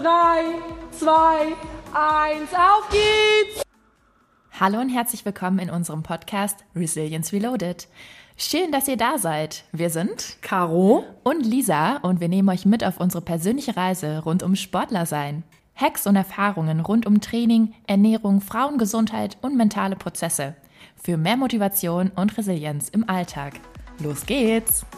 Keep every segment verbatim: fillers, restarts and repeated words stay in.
drei, zwei, eins, auf geht's! Hallo und herzlich willkommen in unserem Podcast Resilience Reloaded. Schön, dass ihr da seid. Wir sind Caro und Lisa und wir nehmen euch mit auf unsere persönliche Reise rund um Sportlersein. Hacks und Erfahrungen rund um Training, Ernährung, Frauengesundheit und mentale Prozesse. Für mehr Motivation und Resilienz im Alltag. Los geht's!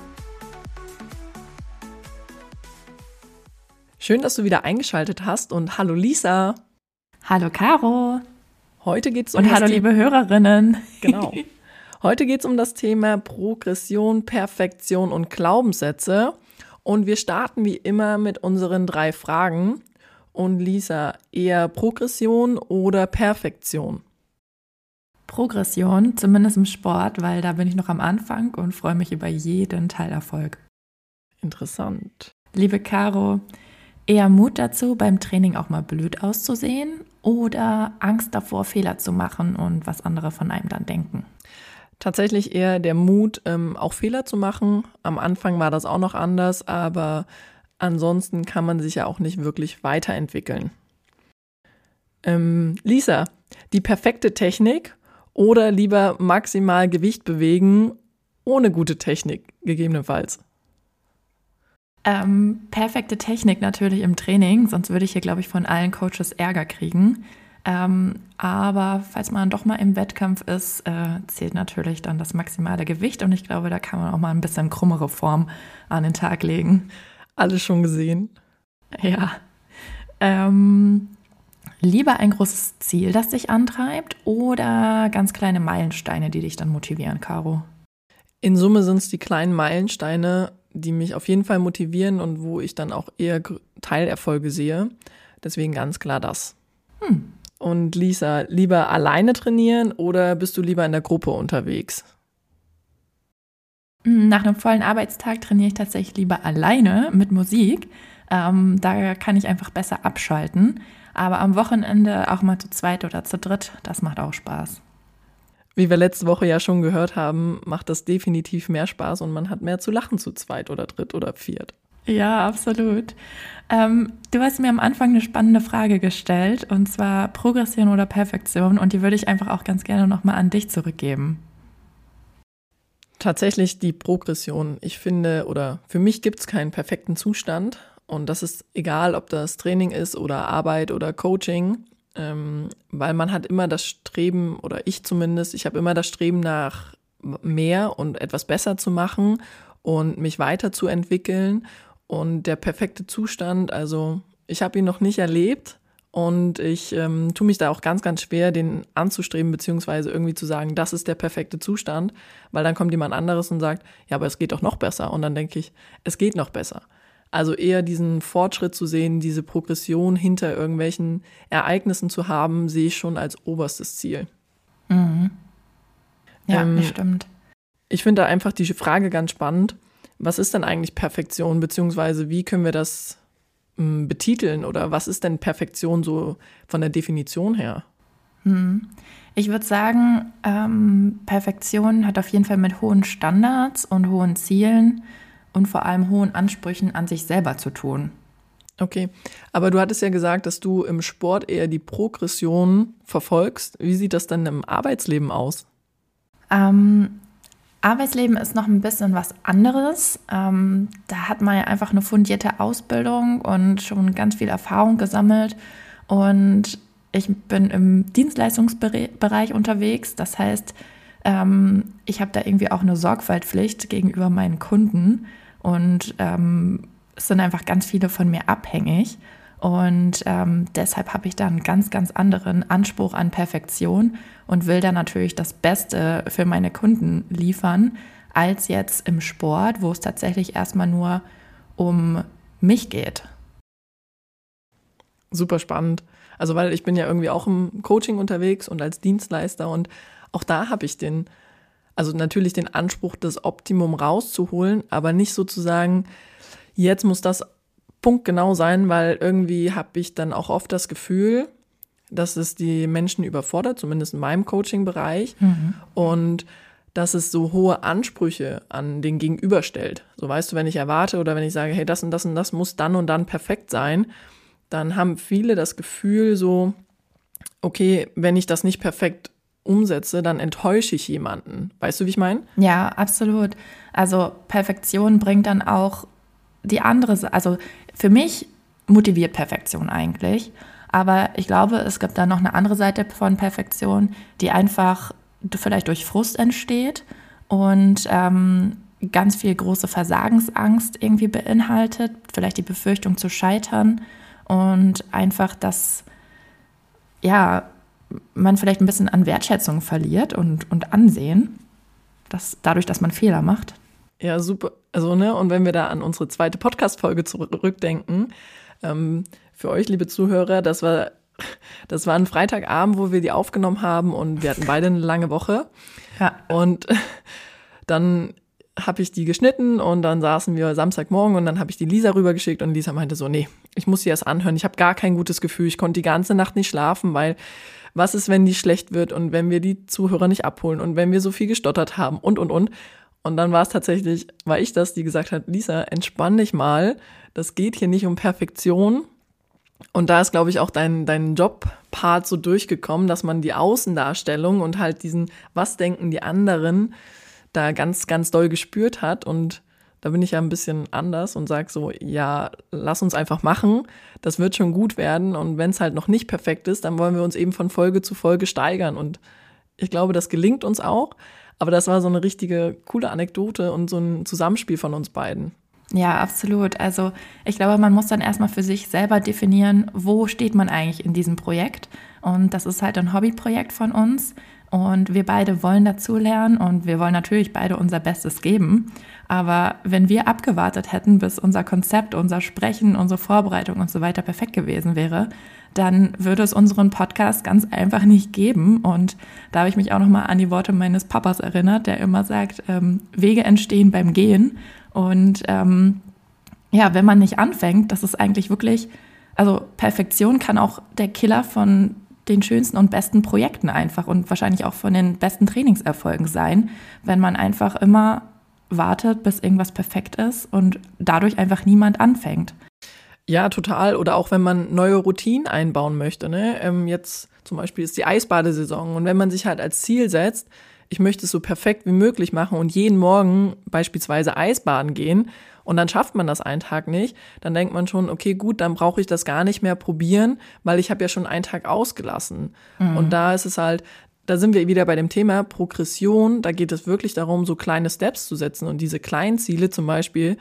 Schön, dass du wieder eingeschaltet hast und hallo Lisa. Hallo Caro. Heute geht's um und hallo The- liebe Hörerinnen. Genau. Heute geht's um das Thema Progression, Perfektion und Glaubenssätze. Und wir starten wie immer mit unseren drei Fragen. Und Lisa, eher Progression oder Perfektion? Progression, zumindest im Sport, weil da bin ich noch am Anfang und freue mich über jeden Teilerfolg. Interessant. Liebe Caro, eher Mut dazu, beim Training auch mal blöd auszusehen oder Angst davor, Fehler zu machen und was andere von einem dann denken? Tatsächlich eher der Mut, ähm, auch Fehler zu machen. Am Anfang war das auch noch anders, aber ansonsten kann man sich ja auch nicht wirklich weiterentwickeln. Ähm, Lisa, die perfekte Technik oder lieber maximal Gewicht bewegen ohne gute Technik gegebenenfalls? Ähm, perfekte Technik natürlich im Training, sonst würde ich hier, glaube ich, von allen Coaches Ärger kriegen. Ähm, aber falls man doch mal im Wettkampf ist, äh, zählt natürlich dann das maximale Gewicht und ich glaube, da kann man auch mal ein bisschen krummere Form an den Tag legen. Alles schon gesehen? Ja. Ähm, lieber ein großes Ziel, das dich antreibt oder ganz kleine Meilensteine, die dich dann motivieren, Caro? In Summe sind es die kleinen Meilensteine, die mich auf jeden Fall motivieren und wo ich dann auch eher Teilerfolge sehe. Deswegen ganz klar das. Hm. Und Lisa, lieber alleine trainieren oder bist du lieber in der Gruppe unterwegs? Nach einem vollen Arbeitstag trainiere ich tatsächlich lieber alleine mit Musik. Ähm, da kann ich einfach besser abschalten. Aber am Wochenende auch mal zu zweit oder zu dritt, das macht auch Spaß. Wie wir letzte Woche ja schon gehört haben, macht das definitiv mehr Spaß und man hat mehr zu lachen zu zweit oder dritt oder viert. Ja, absolut. Ähm, du hast mir am Anfang eine spannende Frage gestellt, und zwar Progression oder Perfektion, und die würde ich einfach auch ganz gerne nochmal an dich zurückgeben. Tatsächlich die Progression. Ich finde, oder für mich gibt es keinen perfekten Zustand und das ist egal, ob das Training ist oder Arbeit oder Coaching, ähm, weil man hat immer das Streben, oder ich zumindest, ich habe immer das Streben nach mehr und etwas besser zu machen und mich weiterzuentwickeln. Und der perfekte Zustand, also ich habe ihn noch nicht erlebt und ich ähm, tue mich da auch ganz, ganz schwer, den anzustreben, beziehungsweise irgendwie zu sagen, das ist der perfekte Zustand, weil dann kommt jemand anderes und sagt, ja, aber es geht doch noch besser. Und dann denke ich, es geht noch besser. Also eher diesen Fortschritt zu sehen, diese Progression hinter irgendwelchen Ereignissen zu haben, sehe ich schon als oberstes Ziel. Mhm. Ja, ähm, das stimmt. Ich finde da einfach die Frage ganz spannend. Was ist denn eigentlich Perfektion, beziehungsweise wie können wir das m, betiteln oder was ist denn Perfektion so von der Definition her? Hm. Ich würde sagen, ähm, Perfektion hat auf jeden Fall mit hohen Standards und hohen Zielen und vor allem hohen Ansprüchen an sich selber zu tun. Okay, aber du hattest ja gesagt, dass du im Sport eher die Progression verfolgst. Wie sieht das denn im Arbeitsleben aus? Ähm, Arbeitsleben ist noch ein bisschen was anderes. Ähm, da hat man ja einfach eine fundierte Ausbildung und schon ganz viel Erfahrung gesammelt. Und ich bin im Dienstleistungsbereich unterwegs. Das heißt, ähm, ich habe da irgendwie auch eine Sorgfaltspflicht gegenüber meinen Kunden. Und ähm, es sind einfach ganz viele von mir abhängig. Und ähm, deshalb habe ich da einen ganz, ganz anderen Anspruch an Perfektion und will da natürlich das Beste für meine Kunden liefern, als jetzt im Sport, wo es tatsächlich erstmal nur um mich geht. Super spannend. Also weil ich bin ja irgendwie auch im Coaching unterwegs und als Dienstleister und auch da habe ich den, also natürlich den Anspruch, das Optimum rauszuholen, aber nicht sozusagen, jetzt muss das punktgenau sein, weil irgendwie habe ich dann auch oft das Gefühl, dass es die Menschen überfordert, zumindest in meinem Coaching-Bereich, mhm. und dass es so hohe Ansprüche an den Gegenüber stellt. So weißt du, wenn ich erwarte oder wenn ich sage, hey, das und das und das muss dann und dann perfekt sein, dann haben viele das Gefühl so, okay, wenn ich das nicht perfekt umsetze, dann enttäusche ich jemanden. Weißt du, wie ich meine? Ja, absolut. Also Perfektion bringt dann auch die andere Seite. Also für mich motiviert Perfektion eigentlich. Aber ich glaube, es gibt da noch eine andere Seite von Perfektion, die einfach vielleicht durch Frust entsteht und ähm, ganz viel große Versagensangst irgendwie beinhaltet, vielleicht die Befürchtung zu scheitern und einfach, dass ja, man vielleicht ein bisschen an Wertschätzung verliert und, und Ansehen, dass, dadurch, dass man Fehler macht. Ja, super. Also, ne, und wenn wir da an unsere zweite Podcast-Folge zurückdenken, ähm, für euch, liebe Zuhörer, das war, das war ein Freitagabend, wo wir die aufgenommen haben und wir hatten beide eine lange Woche. Ja. Und dann habe ich die geschnitten und dann saßen wir Samstagmorgen und dann habe ich die Lisa rübergeschickt und Lisa meinte so, nee, ich muss sie erst anhören, ich habe gar kein gutes Gefühl, ich konnte die ganze Nacht nicht schlafen, weil was ist, wenn die schlecht wird und wenn wir die Zuhörer nicht abholen und wenn wir so viel gestottert haben und, und, und. Und dann war es tatsächlich, war ich das, die gesagt hat, Lisa, entspann dich mal, das geht hier nicht um Perfektion. Und da ist, glaube ich, auch dein, dein Job-Part so durchgekommen, dass man die Außendarstellung und halt diesen, was denken die anderen, da ganz, ganz doll gespürt hat. Und da bin ich ja ein bisschen anders und sage so, ja, lass uns einfach machen, das wird schon gut werden. Und wenn es halt noch nicht perfekt ist, dann wollen wir uns eben von Folge zu Folge steigern. Und ich glaube, das gelingt uns auch. Aber das war so eine richtige coole Anekdote und so ein Zusammenspiel von uns beiden. Ja, absolut. Also ich glaube, man muss dann erstmal für sich selber definieren, wo steht man eigentlich in diesem Projekt. Und das ist halt ein Hobbyprojekt von uns. Und wir beide wollen dazulernen und wir wollen natürlich beide unser Bestes geben. Aber wenn wir abgewartet hätten, bis unser Konzept, unser Sprechen, unsere Vorbereitung und so weiter perfekt gewesen wäre, dann würde es unseren Podcast ganz einfach nicht geben. Und da habe ich mich auch nochmal an die Worte meines Papas erinnert, der immer sagt, ähm, Wege entstehen beim Gehen. Und ähm, ja, wenn man nicht anfängt, das ist eigentlich wirklich, also Perfektion kann auch der Killer von den schönsten und besten Projekten einfach und wahrscheinlich auch von den besten Trainingserfolgen sein, wenn man einfach immer wartet, bis irgendwas perfekt ist und dadurch einfach niemand anfängt. Ja, total. Oder auch wenn man neue Routinen einbauen möchte. Ne? Ähm, jetzt zum Beispiel ist die Eisbadesaison und wenn man sich halt als Ziel setzt, ich möchte es so perfekt wie möglich machen und jeden Morgen beispielsweise Eisbaden gehen und dann schafft man das einen Tag nicht, dann denkt man schon, okay, gut, dann brauche ich das gar nicht mehr probieren, weil ich habe ja schon einen Tag ausgelassen. Mhm. Und da ist es halt, da sind wir wieder bei dem Thema Progression, da geht es wirklich darum, so kleine Steps zu setzen und diese kleinen Ziele zum Beispiel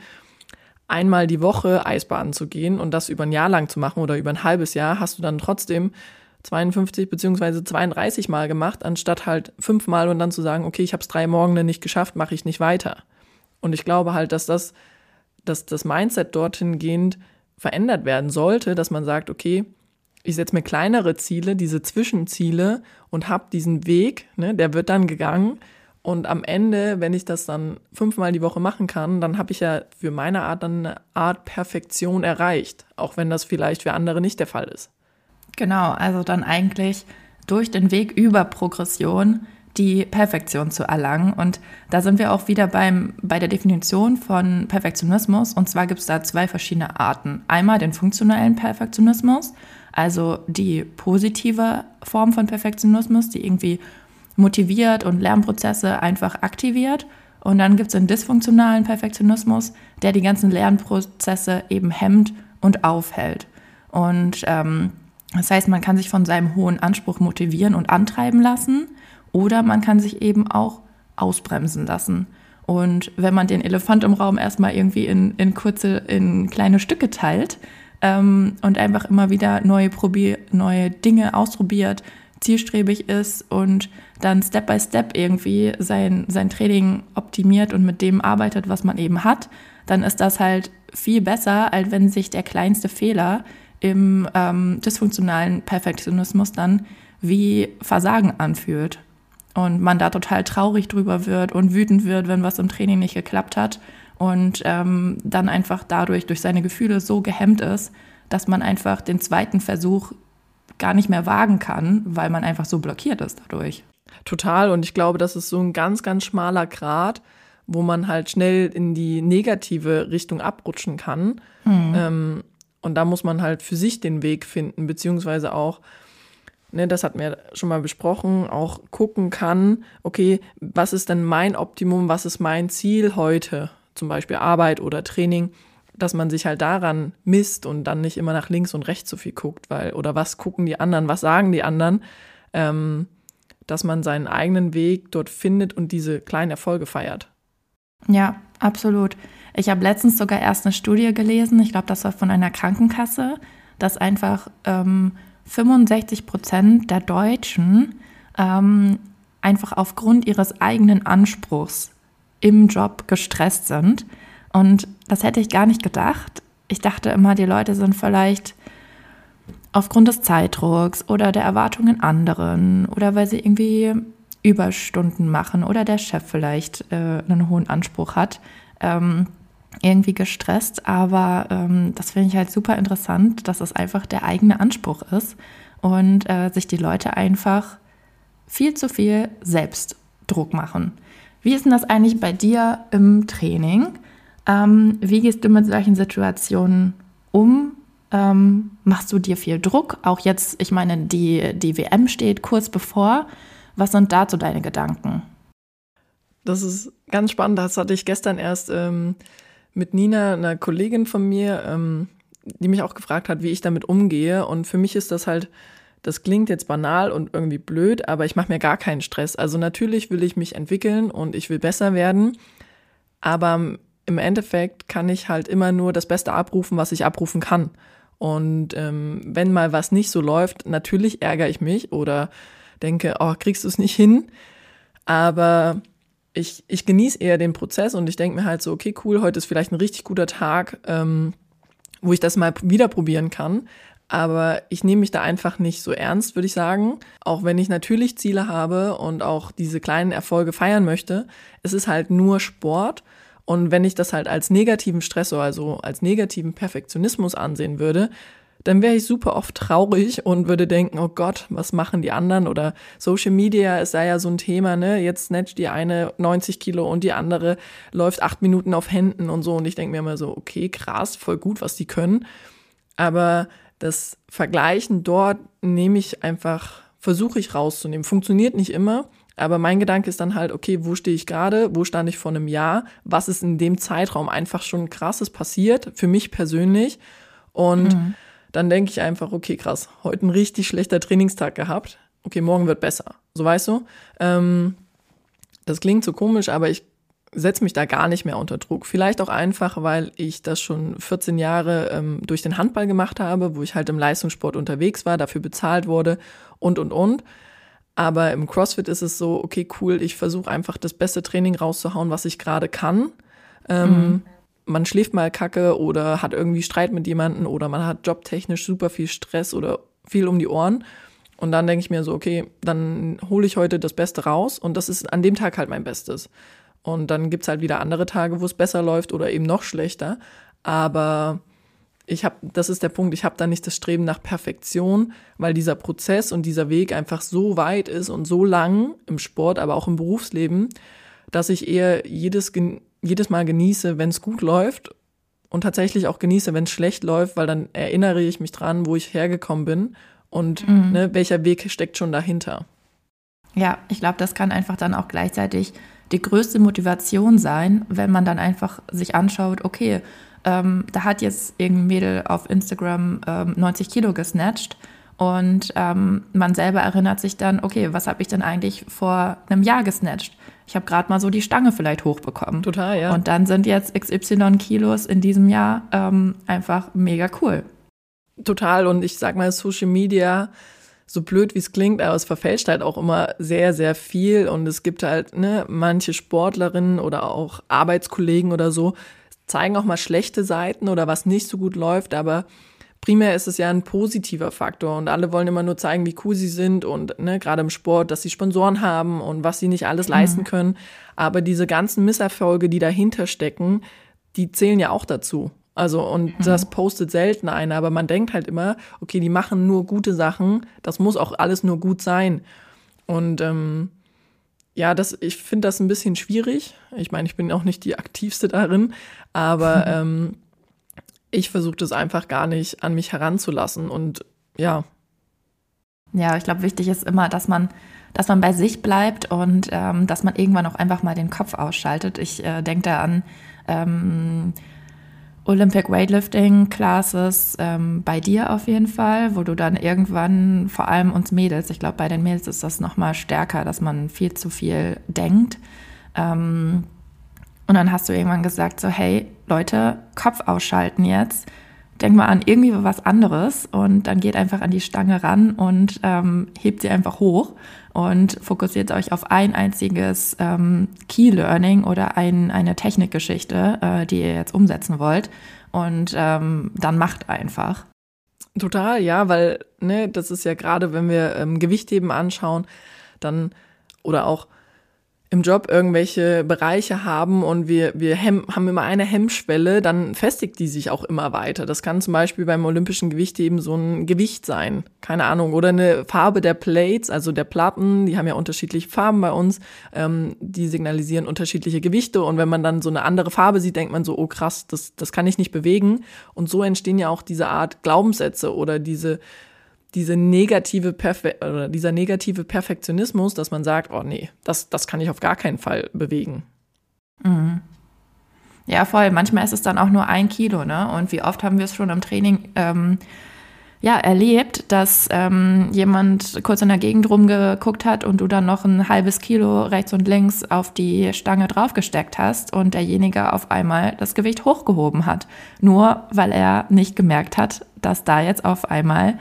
einmal die Woche Eisbaden zu gehen und das über ein Jahr lang zu machen oder über ein halbes Jahr, hast du dann trotzdem zweiundfünfzig beziehungsweise zweiunddreißig Mal gemacht, anstatt halt fünfmal und dann zu sagen, okay, ich habe es drei Morgen nicht geschafft, mache ich nicht weiter. Und ich glaube halt, dass das, dass das Mindset dorthin gehend verändert werden sollte, dass man sagt, okay, ich setze mir kleinere Ziele, diese Zwischenziele und habe diesen Weg, ne, der wird dann gegangen und am Ende, wenn ich das dann fünfmal die Woche machen kann, dann habe ich ja für meine Art dann eine Art Perfektion erreicht, auch wenn das vielleicht für andere nicht der Fall ist. Genau, also dann eigentlich durch den Weg über Progression die Perfektion zu erlangen. Und da sind wir auch wieder beim, bei der Definition von Perfektionismus. Und zwar gibt es da zwei verschiedene Arten. Einmal den funktionellen Perfektionismus, also die positive Form von Perfektionismus, die irgendwie motiviert und Lernprozesse einfach aktiviert. Und dann gibt es den dysfunktionalen Perfektionismus, der die ganzen Lernprozesse eben hemmt und aufhält. Und ähm, das heißt, man kann sich von seinem hohen Anspruch motivieren und antreiben lassen oder man kann sich eben auch ausbremsen lassen. Und wenn man den Elefant im Raum erstmal irgendwie in, in kurze, in kleine Stücke teilt ähm, und einfach immer wieder neue, probier, neue Dinge ausprobiert, zielstrebig ist und dann Step by Step irgendwie sein, sein Training optimiert und mit dem arbeitet, was man eben hat, dann ist das halt viel besser, als wenn sich der kleinste Fehler im ähm, dysfunktionalen Perfektionismus dann wie Versagen anfühlt und man da total traurig drüber wird und wütend wird, wenn was im Training nicht geklappt hat und ähm, dann einfach dadurch durch seine Gefühle so gehemmt ist, dass man einfach den zweiten Versuch gar nicht mehr wagen kann, weil man einfach so blockiert ist dadurch. Total, und ich glaube, das ist so ein ganz, ganz schmaler Grat, wo man halt schnell in die negative Richtung abrutschen kann. Mhm. Ähm, Und da muss man halt für sich den Weg finden, beziehungsweise auch, ne, das hatten wir schon mal besprochen, auch gucken kann, okay, was ist denn mein Optimum, was ist mein Ziel heute, zum Beispiel Arbeit oder Training, dass man sich halt daran misst und dann nicht immer nach links und rechts so viel guckt, weil, oder was gucken die anderen, was sagen die anderen, ähm, dass man seinen eigenen Weg dort findet und diese kleinen Erfolge feiert. Ja, absolut. Ich habe letztens sogar erst eine Studie gelesen, ich glaube, das war von einer Krankenkasse, dass einfach ähm, fünfundsechzig Prozent der Deutschen ähm, einfach aufgrund ihres eigenen Anspruchs im Job gestresst sind. Und das hätte ich gar nicht gedacht. Ich dachte immer, die Leute sind vielleicht aufgrund des Zeitdrucks oder der Erwartungen anderen oder weil sie irgendwie Überstunden machen oder der Chef vielleicht äh, einen hohen Anspruch hat, ähm, irgendwie gestresst. Aber ähm, das finde ich halt super interessant, dass es einfach der eigene Anspruch ist und äh, sich die Leute einfach viel zu viel Selbstdruck machen. Wie ist denn das eigentlich bei dir im Training? Ähm, wie gehst du mit solchen Situationen um? Ähm, machst du dir viel Druck? Auch jetzt, ich meine, die, die W M steht kurz bevor. Was sind dazu deine Gedanken? Das ist ganz spannend. Das hatte ich gestern erst ähm, mit Nina, einer Kollegin von mir, ähm, die mich auch gefragt hat, wie ich damit umgehe. Und für mich ist das halt, das klingt jetzt banal und irgendwie blöd, aber ich mache mir gar keinen Stress. Also natürlich will ich mich entwickeln und ich will besser werden, aber im Endeffekt kann ich halt immer nur das Beste abrufen, was ich abrufen kann. Und ähm, wenn mal was nicht so läuft, natürlich ärgere ich mich oder denke, oh, kriegst du es nicht hin? Aber ich, ich genieße eher den Prozess und ich denke mir halt so, okay, cool, heute ist vielleicht ein richtig guter Tag, ähm, wo ich das mal wieder probieren kann. Aber ich nehme mich da einfach nicht so ernst, würde ich sagen. Auch wenn ich natürlich Ziele habe und auch diese kleinen Erfolge feiern möchte. Es ist halt nur Sport. Und wenn ich das halt als negativen Stressor, also als negativen Perfektionismus ansehen würde, dann wäre ich super oft traurig und würde denken, oh Gott, was machen die anderen? Oder Social Media ist da ja so ein Thema, ne? Jetzt snatcht die eine neunzig Kilo und die andere läuft acht Minuten auf Händen und so. Und ich denke mir immer so, okay, krass, voll gut, was die können. Aber das Vergleichen dort nehme ich einfach, versuche ich rauszunehmen. Funktioniert nicht immer, aber mein Gedanke ist dann halt, okay, wo stehe ich gerade? Wo stand ich vor einem Jahr? Was ist in dem Zeitraum einfach schon krasses passiert, für mich persönlich? Und mhm. dann denke ich einfach, okay, krass, heute ein richtig schlechter Trainingstag gehabt. Okay, morgen wird besser. So, weißt du? Ähm, das klingt so komisch, aber ich setze mich da gar nicht mehr unter Druck. Vielleicht auch einfach, weil ich das schon vierzehn Jahre ähm, durch den Handball gemacht habe, wo ich halt im Leistungssport unterwegs war, dafür bezahlt wurde und, und, und. Aber im CrossFit ist es so, okay, cool, ich versuche einfach das beste Training rauszuhauen, was ich gerade kann. Ähm, mhm. Man schläft mal kacke oder hat irgendwie Streit mit jemandem oder man hat jobtechnisch super viel Stress oder viel um die Ohren. Und dann denke ich mir so, okay, dann hole ich heute das Beste raus und das ist an dem Tag halt mein Bestes. Und dann gibt's halt wieder andere Tage, wo es besser läuft oder eben noch schlechter. Aber ich habe, das ist der Punkt, ich habe da nicht das Streben nach Perfektion, weil dieser Prozess und dieser Weg einfach so weit ist und so lang im Sport, aber auch im Berufsleben, dass ich eher jedes, jedes Mal genieße, wenn es gut läuft und tatsächlich auch genieße, wenn es schlecht läuft, weil dann erinnere ich mich dran, wo ich hergekommen bin und mhm. ne, welcher Weg steckt schon dahinter. Ja, ich glaube, das kann einfach dann auch gleichzeitig die größte Motivation sein, wenn man dann einfach sich anschaut, okay, ähm, da hat jetzt irgendein Mädel auf Instagram ähm, neunzig Kilo gesnatcht und ähm, man selber erinnert sich dann, okay, was habe ich denn eigentlich vor einem Jahr gesnatcht? Ich habe gerade mal so die Stange vielleicht hochbekommen. Total, ja. Und dann sind jetzt X Y Kilos in diesem Jahr ähm, einfach mega cool. Total, und ich sag mal, Social Media, so blöd wie es klingt, aber es verfälscht halt auch immer sehr, sehr viel und es gibt halt, ne, manche Sportlerinnen oder auch Arbeitskollegen oder so, zeigen auch mal schlechte Seiten oder was nicht so gut läuft, aber primär ist es ja ein positiver Faktor und alle wollen immer nur zeigen, wie cool sie sind und ne, gerade im Sport, dass sie Sponsoren haben und was sie nicht alles mhm. leisten können, aber diese ganzen Misserfolge, die dahinter stecken, die zählen ja auch dazu. Also und mhm. das postet selten einer, aber man denkt halt immer, okay, die machen nur gute Sachen, das muss auch alles nur gut sein. Und ähm, ja, das, ich finde das ein bisschen schwierig. Ich meine, ich bin auch nicht die Aktivste darin, aber ähm, ich versuche das einfach gar nicht an mich heranzulassen und ja. Ja, ich glaube, wichtig ist immer, dass man, dass man bei sich bleibt und ähm, dass man irgendwann auch einfach mal den Kopf ausschaltet. Ich äh, denke da an ähm, Olympic Weightlifting Classes ähm, bei dir auf jeden Fall, wo du dann irgendwann, vor allem uns Mädels, ich glaube, bei den Mädels ist das nochmal stärker, dass man viel zu viel denkt. Ähm, und dann hast du irgendwann gesagt so, hey Leute, Kopf ausschalten jetzt, denk mal an irgendwie was anderes und dann geht einfach an die Stange ran und ähm, hebt sie einfach hoch und fokussiert euch auf ein einziges ähm, Key-Learning oder ein, eine Technikgeschichte, äh, die ihr jetzt umsetzen wollt und ähm, dann macht einfach. Total, ja, weil ne, das ist ja gerade, wenn wir ähm, Gewichtheben anschauen, dann oder auch im Job irgendwelche Bereiche haben und wir, wir hem, haben immer eine Hemmschwelle, dann festigt die sich auch immer weiter. Das kann zum Beispiel beim olympischen Gewichtheben so ein Gewicht sein, keine Ahnung, oder eine Farbe der Plates, also der Platten, die haben ja unterschiedliche Farben bei uns, ähm, die signalisieren unterschiedliche Gewichte und wenn man dann so eine andere Farbe sieht, denkt man so, oh krass, das, das kann ich nicht bewegen und so entstehen ja auch diese Art Glaubenssätze oder diese diese negative Perfe- oder dieser negative Perfektionismus, dass man sagt, oh nee, das, das kann ich auf gar keinen Fall bewegen. Mhm. Ja, voll. Manchmal ist es dann auch nur ein Kilo, ne? Und wie oft haben wir es schon im Training ähm, ja, erlebt, dass ähm, jemand kurz in der Gegend rumgeguckt hat und du dann noch ein halbes Kilo rechts und links auf die Stange draufgesteckt hast und derjenige auf einmal das Gewicht hochgehoben hat. Nur weil er nicht gemerkt hat, dass da jetzt auf einmal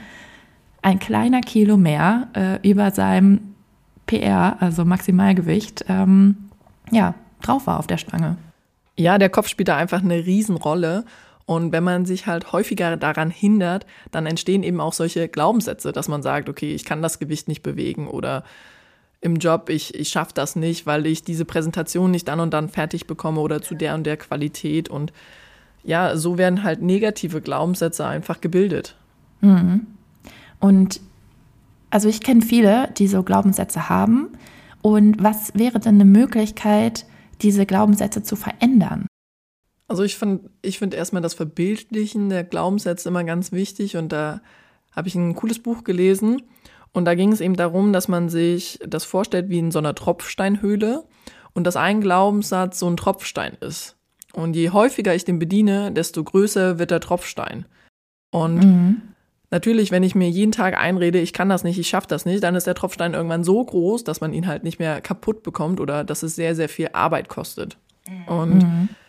ein kleiner Kilo mehr äh, über seinem P R, also Maximalgewicht, ähm, ja, drauf war auf der Stange. Ja, der Kopf spielt da einfach eine Riesenrolle. Und wenn man sich halt häufiger daran hindert, dann entstehen eben auch solche Glaubenssätze, dass man sagt, okay, ich kann das Gewicht nicht bewegen oder im Job, ich, ich schaffe das nicht, weil ich diese Präsentation nicht dann und dann fertig bekomme oder zu der und der Qualität. Und ja, so werden halt negative Glaubenssätze einfach gebildet. Mhm. Und also ich kenne viele, die so Glaubenssätze haben. Und was wäre denn eine Möglichkeit, diese Glaubenssätze zu verändern? Also ich finde ich find erstmal das Verbildlichen der Glaubenssätze immer ganz wichtig. Und da habe ich ein cooles Buch gelesen. Und da ging es eben darum, dass man sich das vorstellt wie in so einer Tropfsteinhöhle. Und dass ein Glaubenssatz so ein Tropfstein ist. Und je häufiger ich den bediene, desto größer wird der Tropfstein. Und mhm. Natürlich, wenn ich mir jeden Tag einrede, ich kann das nicht, ich schaffe das nicht, dann ist der Tropfstein irgendwann so groß, dass man ihn halt nicht mehr kaputt bekommt oder dass es sehr, sehr viel Arbeit kostet. Mhm. Und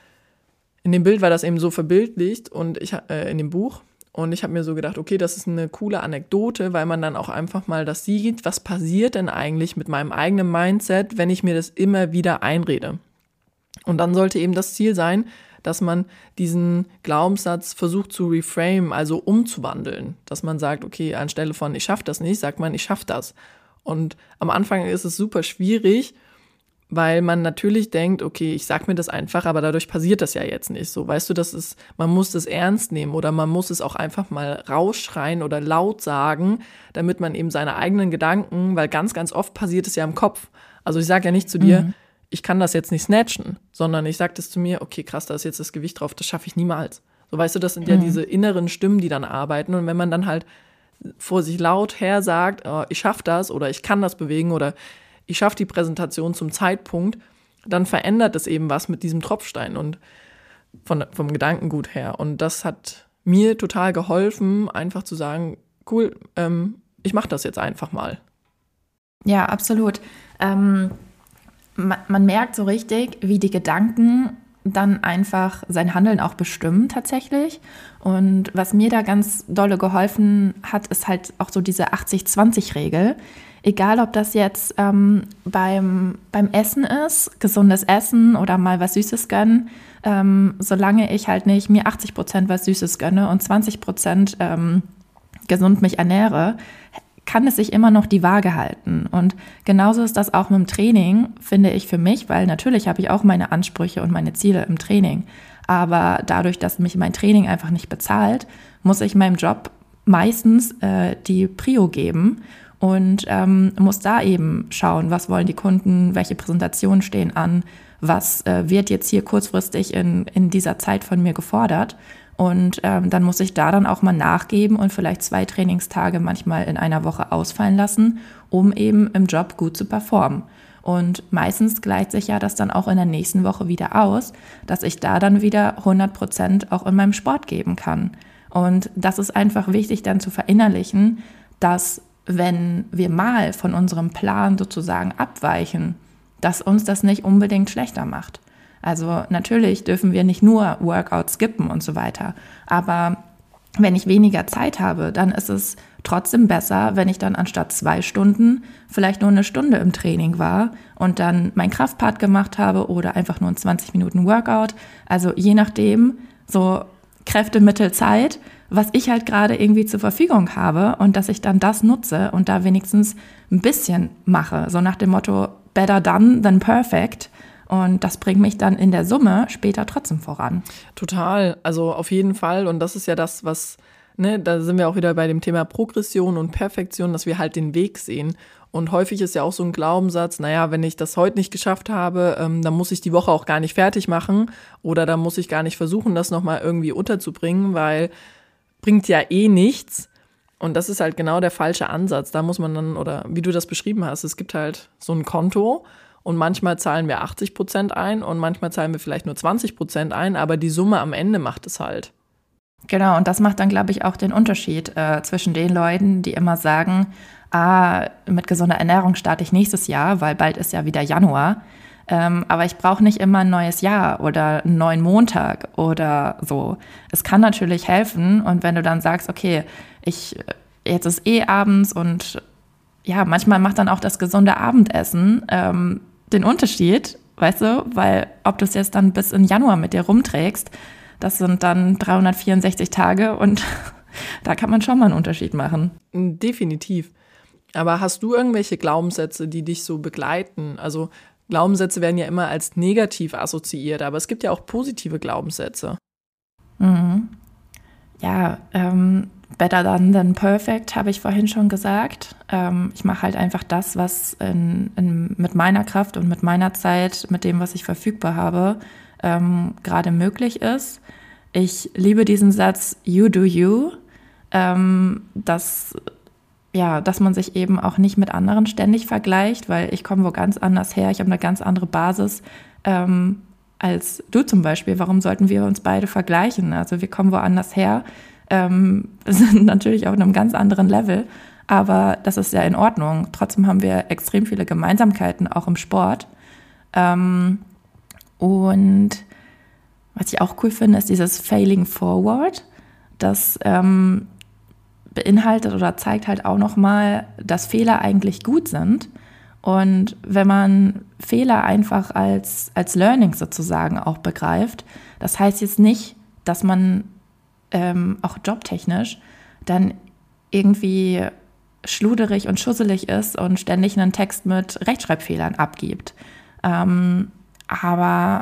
in dem Bild war das eben so verbildlicht und ich äh, in dem Buch und ich habe mir so gedacht, okay, das ist eine coole Anekdote, weil man dann auch einfach mal das sieht, was passiert denn eigentlich mit meinem eigenen Mindset, wenn ich mir das immer wieder einrede. Und dann sollte eben das Ziel sein, dass man diesen Glaubenssatz versucht zu reframe, also umzuwandeln. Dass man sagt, okay, anstelle von ich schaffe das nicht, sagt man, ich schaffe das. Und am Anfang ist es super schwierig, weil man natürlich denkt, okay, ich sag mir das einfach, aber dadurch passiert das ja jetzt nicht. So, weißt du, das ist, man muss das ernst nehmen oder man muss es auch einfach mal rausschreien oder laut sagen, damit man eben seine eigenen Gedanken, weil ganz, ganz oft passiert es ja im Kopf. Also ich sage ja nicht zu dir, mhm. ich kann das jetzt nicht snatchen, sondern ich sage das zu mir, okay, krass, da ist jetzt das Gewicht drauf, das schaffe ich niemals. So, weißt du, das sind ja mhm. diese inneren Stimmen, die dann arbeiten. Und wenn man dann halt vor sich laut her sagt, oh, ich schaffe das oder ich kann das bewegen oder ich schaffe die Präsentation zum Zeitpunkt, dann verändert es eben was mit diesem Tropfstein und von, vom Gedankengut her. Und das hat mir total geholfen, einfach zu sagen, cool, ähm, ich mache das jetzt einfach mal. Ja, absolut. Ähm Man, man merkt so richtig, wie die Gedanken dann einfach sein Handeln auch bestimmen tatsächlich. Und was mir da ganz dolle geholfen hat, ist halt auch so diese achtzig zwanzig Regel. Egal, ob das jetzt ähm, beim, beim Essen ist, gesundes Essen oder mal was Süßes gönnen, ähm, solange ich halt nicht mir achtzig Prozent was Süßes gönne und zwanzig Prozent ähm, gesund mich ernähre, kann es sich immer noch die Waage halten. Und genauso ist das auch mit dem Training, finde ich für mich, weil natürlich habe ich auch meine Ansprüche und meine Ziele im Training. Aber dadurch, dass mich mein Training einfach nicht bezahlt, muss ich meinem Job meistens äh, die Prio geben und ähm, muss da eben schauen, was wollen die Kunden, welche Präsentationen stehen an, was äh, wird jetzt hier kurzfristig in, in dieser Zeit von mir gefordert. Und ähm, dann muss ich da dann auch mal nachgeben und vielleicht zwei Trainingstage manchmal in einer Woche ausfallen lassen, um eben im Job gut zu performen. Und meistens gleicht sich ja das dann auch in der nächsten Woche wieder aus, dass ich da dann wieder hundert Prozent auch in meinem Sport geben kann. Und das ist einfach wichtig dann zu verinnerlichen, dass wenn wir mal von unserem Plan sozusagen abweichen, dass uns das nicht unbedingt schlechter macht. Also natürlich dürfen wir nicht nur Workouts skippen und so weiter, aber wenn ich weniger Zeit habe, dann ist es trotzdem besser, wenn ich dann anstatt zwei Stunden vielleicht nur eine Stunde im Training war und dann mein Kraftpart gemacht habe oder einfach nur ein zwanzig Minuten Workout. Also je nachdem, so Kräfte, Mittel, Zeit, was ich halt gerade irgendwie zur Verfügung habe und dass ich dann das nutze und da wenigstens ein bisschen mache. So nach dem Motto, better done than perfect. Und das bringt mich dann in der Summe später trotzdem voran. Total, also auf jeden Fall. Und das ist ja das, was, ne, da sind wir auch wieder bei dem Thema Progression und Perfektion, dass wir halt den Weg sehen. Und häufig ist ja auch so ein Glaubenssatz, naja, wenn ich das heute nicht geschafft habe, ähm, dann muss ich die Woche auch gar nicht fertig machen oder dann muss ich gar nicht versuchen, das nochmal irgendwie unterzubringen, weil bringt ja eh nichts. Und das ist halt genau der falsche Ansatz. Da muss man dann, oder wie du das beschrieben hast, es gibt halt so ein Konto, und manchmal zahlen wir achtzig Prozent ein und manchmal zahlen wir vielleicht nur zwanzig Prozent ein, aber die Summe am Ende macht es halt. Genau, und das macht dann, glaube ich, auch den Unterschied äh, zwischen den Leuten, die immer sagen, ah, mit gesunder Ernährung starte ich nächstes Jahr, weil bald ist ja wieder Januar. Ähm, aber ich brauche nicht immer ein neues Jahr oder einen neuen Montag oder so. Es kann natürlich helfen und wenn du dann sagst, okay, ich jetzt ist eh abends und ja, manchmal macht dann auch das gesunde Abendessen ähm, den Unterschied, weißt du, weil ob du es jetzt dann bis in Januar mit dir rumträgst, das sind dann dreihundertvierundsechzig Tage und da kann man schon mal einen Unterschied machen. Definitiv. Aber hast du irgendwelche Glaubenssätze, die dich so begleiten? Also Glaubenssätze werden ja immer als negativ assoziiert, aber es gibt ja auch positive Glaubenssätze. Mhm. Ja, ähm, better done than perfect, habe ich vorhin schon gesagt. Ähm, ich mache halt einfach das, was in, in, mit meiner Kraft und mit meiner Zeit, mit dem, was ich verfügbar habe, ähm, gerade möglich ist. Ich liebe diesen Satz, you do you, ähm, dass, ja, dass man sich eben auch nicht mit anderen ständig vergleicht, weil ich komme wo ganz anders her, ich habe eine ganz andere Basis ähm, als du zum Beispiel. Warum sollten wir uns beide vergleichen? Also wir kommen woanders her, ähm, sind natürlich auf einem ganz anderen Level, aber das ist ja in Ordnung. Trotzdem haben wir extrem viele Gemeinsamkeiten, auch im Sport. Ähm, und was ich auch cool finde, ist dieses Failing Forward. Das ähm, beinhaltet oder zeigt halt auch nochmal, dass Fehler eigentlich gut sind. Und wenn man Fehler einfach als, als Learning sozusagen auch begreift, das heißt jetzt nicht, dass man ähm, auch jobtechnisch dann irgendwie schluderig und schusselig ist und ständig einen Text mit Rechtschreibfehlern abgibt. Ähm, aber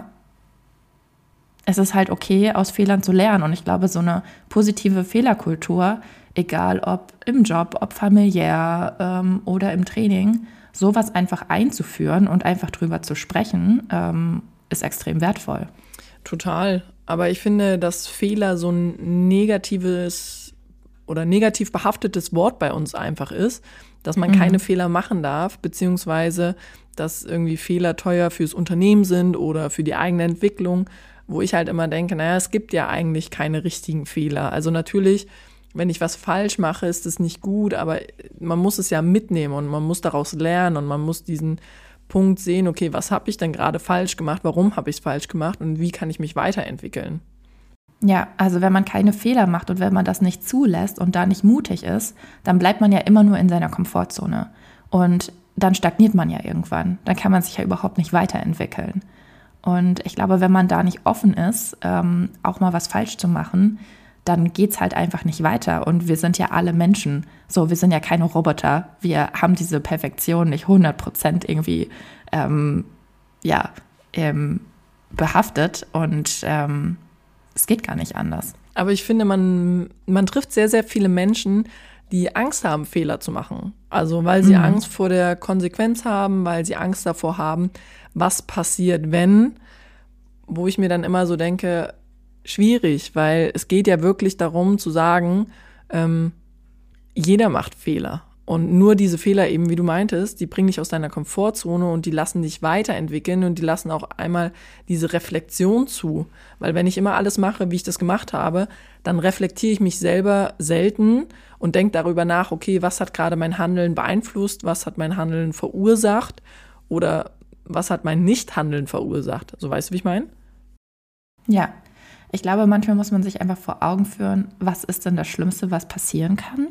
es ist halt okay, aus Fehlern zu lernen. Und ich glaube, so eine positive Fehlerkultur, egal ob im Job, ob familiär ähm, oder im Training, sowas einfach einzuführen und einfach drüber zu sprechen, ähm, ist extrem wertvoll. Total. Aber ich finde, dass Fehler so ein negatives oder negativ behaftetes Wort bei uns einfach ist, dass man mhm. keine Fehler machen darf, beziehungsweise dass irgendwie Fehler teuer fürs Unternehmen sind oder für die eigene Entwicklung, wo ich halt immer denke, naja, es gibt ja eigentlich keine richtigen Fehler. Also natürlich, wenn ich was falsch mache, ist es nicht gut, aber man muss es ja mitnehmen und man muss daraus lernen und man muss diesen Punkt sehen, okay, was habe ich denn gerade falsch gemacht, warum habe ich es falsch gemacht und wie kann ich mich weiterentwickeln? Ja, also wenn man keine Fehler macht und wenn man das nicht zulässt und da nicht mutig ist, dann bleibt man ja immer nur in seiner Komfortzone und dann stagniert man ja irgendwann. Dann kann man sich ja überhaupt nicht weiterentwickeln. Und ich glaube, wenn man da nicht offen ist, ähm, auch mal was falsch zu machen, dann geht's halt einfach nicht weiter. Und wir sind ja alle Menschen. So, wir sind ja keine Roboter. Wir haben diese Perfektion nicht hundert Prozent irgendwie ähm, ja, ähm, behaftet. Und ähm, es geht gar nicht anders. Aber ich finde, man, man trifft sehr, sehr viele Menschen, die Angst haben, Fehler zu machen. Also weil sie mhm. Angst vor der Konsequenz haben, weil sie Angst davor haben, was passiert, wenn, wo ich mir dann immer so denke, schwierig, weil es geht ja wirklich darum zu sagen, ähm, jeder macht Fehler. Und nur diese Fehler eben, wie du meintest, die bringen dich aus deiner Komfortzone und die lassen dich weiterentwickeln und die lassen auch einmal diese Reflexion zu. Weil wenn ich immer alles mache, wie ich das gemacht habe, dann reflektiere ich mich selber selten und denke darüber nach, okay, was hat gerade mein Handeln beeinflusst, was hat mein Handeln verursacht oder was hat mein Nichthandeln verursacht. So, weißt du, wie ich meine? Ja, ich glaube, manchmal muss man sich einfach vor Augen führen, was ist denn das Schlimmste, was passieren kann?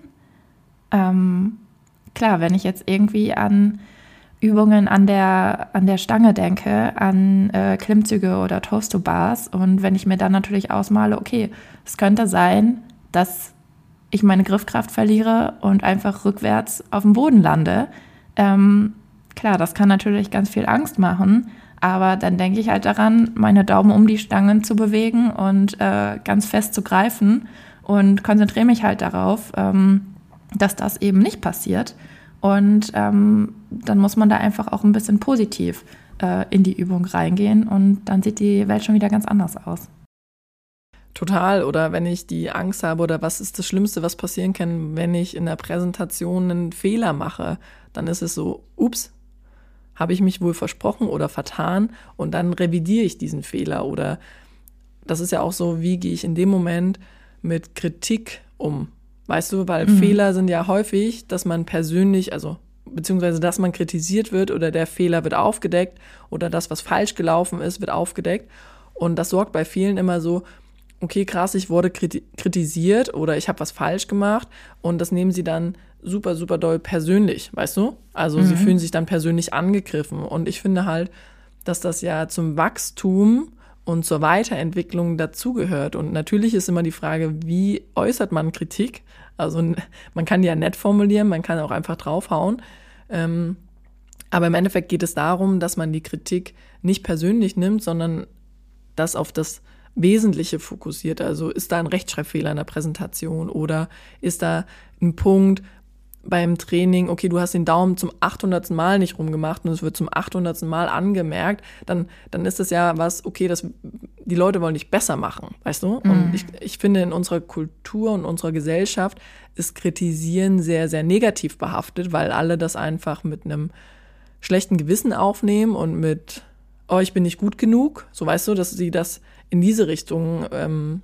Ähm, klar, wenn ich jetzt irgendwie an Übungen an der, an der Stange denke, an äh, Klimmzüge oder Toast-to-Bars und wenn ich mir dann natürlich ausmale, okay, es könnte sein, dass ich meine Griffkraft verliere und einfach rückwärts auf dem Boden lande. Ähm, klar, das kann natürlich ganz viel Angst machen, aber dann denke ich halt daran, meine Daumen um die Stangen zu bewegen und äh, ganz fest zu greifen und konzentriere mich halt darauf, ähm, dass das eben nicht passiert. Und ähm, dann muss man da einfach auch ein bisschen positiv äh, in die Übung reingehen und dann sieht die Welt schon wieder ganz anders aus. Total. Oder wenn ich die Angst habe oder was ist das Schlimmste, was passieren kann, wenn ich in der Präsentation einen Fehler mache, dann ist es so, ups, habe ich mich wohl versprochen oder vertan und dann revidiere ich diesen Fehler. Oder das ist ja auch so, wie gehe ich in dem Moment mit Kritik um? Weißt du, weil mhm. Fehler sind ja häufig, dass man persönlich, also beziehungsweise dass man kritisiert wird oder der Fehler wird aufgedeckt oder das, was falsch gelaufen ist, wird aufgedeckt. Und das sorgt bei vielen immer so, okay, krass, ich wurde kritisiert oder ich habe was falsch gemacht und das nehmen sie dann super, super doll persönlich, weißt du? Also mhm. sie fühlen sich dann persönlich angegriffen und ich finde halt, dass das ja zum Wachstum und zur Weiterentwicklung dazugehört. Und natürlich ist immer die Frage, wie äußert man Kritik? Also man kann die ja nett formulieren, man kann auch einfach draufhauen. Ähm, aber im Endeffekt geht es darum, dass man die Kritik nicht persönlich nimmt, sondern das auf das Wesentliche fokussiert. Also ist da ein Rechtschreibfehler in der Präsentation oder ist da ein Punkt beim Training, okay, du hast den Daumen zum achthundertsten Mal nicht rumgemacht und es wird zum achthundertsten Mal angemerkt, dann, dann ist das ja was, okay, das, die Leute wollen dich besser machen, weißt du? Mhm. Und ich, ich finde, in unserer Kultur und unserer Gesellschaft ist Kritisieren sehr, sehr negativ behaftet, weil alle das einfach mit einem schlechten Gewissen aufnehmen und mit, oh, ich bin nicht gut genug, so weißt du, dass sie das in diese Richtung ähm,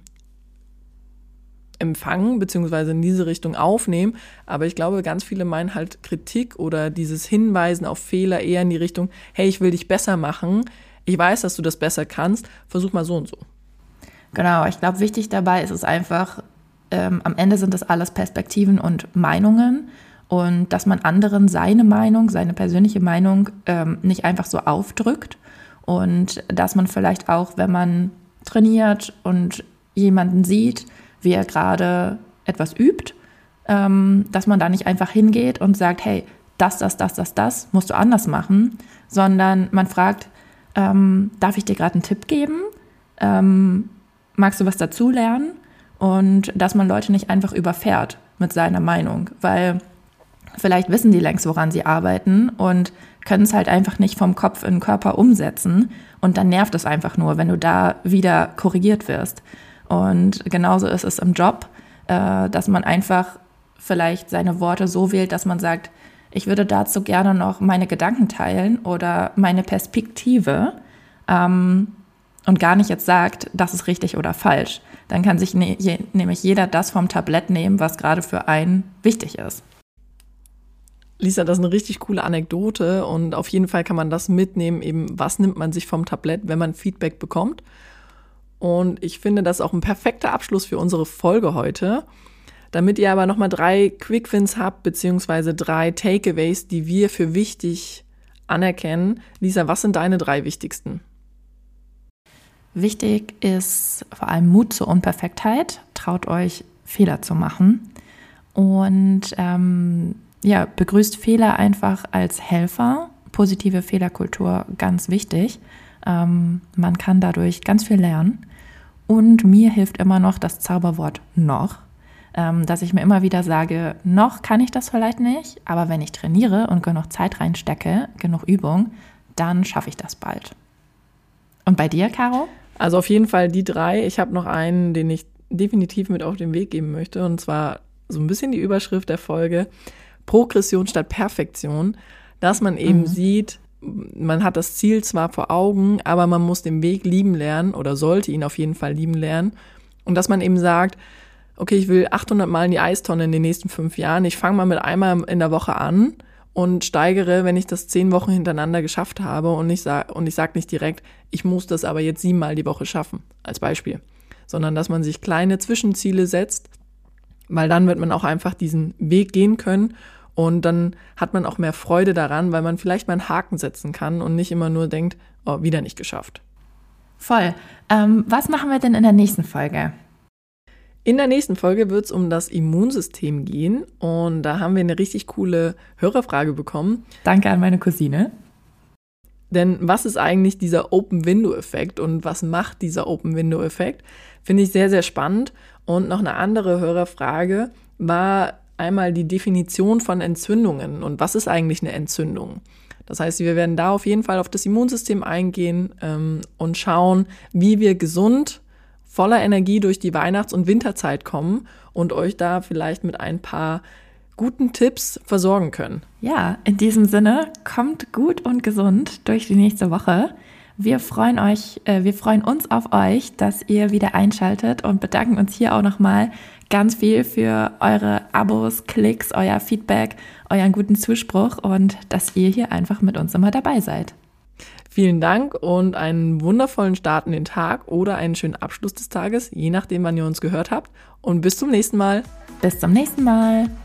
empfangen, beziehungsweise in diese Richtung aufnehmen. Aber ich glaube, ganz viele meinen halt Kritik oder dieses Hinweisen auf Fehler eher in die Richtung, hey, ich will dich besser machen, ich weiß, dass du das besser kannst, versuch mal so und so. Genau, ich glaube, wichtig dabei ist es einfach, ähm, am Ende sind das alles Perspektiven und Meinungen und dass man anderen seine Meinung, seine persönliche Meinung ähm, nicht einfach so aufdrückt und dass man vielleicht auch, wenn man trainiert und jemanden sieht, wie er gerade etwas übt, ähm, dass man da nicht einfach hingeht und sagt, hey, das, das, das, das, das musst du anders machen, sondern man fragt, ähm, darf ich dir gerade einen Tipp geben? Ähm, magst du was dazulernen? Und dass man Leute nicht einfach überfährt mit seiner Meinung, weil vielleicht wissen die längst, woran sie arbeiten und können es halt einfach nicht vom Kopf in den Körper umsetzen und dann nervt es einfach nur, wenn du da wieder korrigiert wirst. Und genauso ist es im Job, äh, dass man einfach vielleicht seine Worte so wählt, dass man sagt, ich würde dazu gerne noch meine Gedanken teilen oder meine Perspektive ähm, und gar nicht jetzt sagt, das ist richtig oder falsch. Dann kann sich ne- je, nämlich jeder das vom Tablett nehmen, was gerade für einen wichtig ist. Lisa, das ist eine richtig coole Anekdote und auf jeden Fall kann man das mitnehmen, eben was nimmt man sich vom Tablett, wenn man Feedback bekommt. Und ich finde, das ist auch ein perfekter Abschluss für unsere Folge heute. Damit ihr aber nochmal drei Quick-Wins habt, beziehungsweise drei Takeaways, die wir für wichtig anerkennen. Lisa, was sind deine drei wichtigsten? Wichtig ist vor allem Mut zur Unperfektheit. Traut euch, Fehler zu machen. Und ähm, ja, begrüßt Fehler einfach als Helfer. Positive Fehlerkultur, ganz wichtig. Ähm, man kann dadurch ganz viel lernen. Und mir hilft immer noch das Zauberwort noch, ähm, dass ich mir immer wieder sage, noch kann ich das vielleicht nicht, aber wenn ich trainiere und genug Zeit reinstecke, genug Übung, dann schaffe ich das bald. Und bei dir, Caro? Also auf jeden Fall die drei. Ich habe noch einen, den ich definitiv mit auf den Weg geben möchte. Und zwar so ein bisschen die Überschrift der Folge: Progression statt Perfektion. Dass man eben mhm. sieht, man hat das Ziel zwar vor Augen, aber man muss den Weg lieben lernen oder sollte ihn auf jeden Fall lieben lernen. Und dass man eben sagt, okay, ich will achthundert Mal in die Eistonne in den nächsten fünf Jahren. Ich fange mal mit einmal in der Woche an und steigere, wenn ich das zehn Wochen hintereinander geschafft habe. Und ich sage und ich sage nicht direkt, ich muss das aber jetzt siebenmal die Woche schaffen, als Beispiel. Sondern dass man sich kleine Zwischenziele setzt, weil dann wird man auch einfach diesen Weg gehen können. Und dann hat man auch mehr Freude daran, weil man vielleicht mal einen Haken setzen kann und nicht immer nur denkt, oh, wieder nicht geschafft. Voll. Ähm, was machen wir denn in der nächsten Folge? In der nächsten Folge wird es um das Immunsystem gehen. Und da haben wir eine richtig coole Hörerfrage bekommen. Danke an meine Cousine. Denn was ist eigentlich dieser Open-Window-Effekt und was macht dieser Open-Window-Effekt? Finde ich sehr, sehr spannend. Und noch eine andere Hörerfrage war einmal die Definition von Entzündungen und was ist eigentlich eine Entzündung? Das heißt, wir werden da auf jeden Fall auf das Immunsystem eingehen ähm, und schauen, wie wir gesund, voller Energie durch die Weihnachts- und Winterzeit kommen und euch da vielleicht mit ein paar guten Tipps versorgen können. Ja, in diesem Sinne, kommt gut und gesund durch die nächste Woche. Wir freuen euch, äh, wir freuen uns auf euch, dass ihr wieder einschaltet und bedanken uns hier auch nochmal ganz viel für eure Abos, Klicks, euer Feedback, euren guten Zuspruch und dass ihr hier einfach mit uns immer dabei seid. Vielen Dank und einen wundervollen Start in den Tag oder einen schönen Abschluss des Tages, je nachdem, wann ihr uns gehört habt. Und bis zum nächsten Mal. Bis zum nächsten Mal.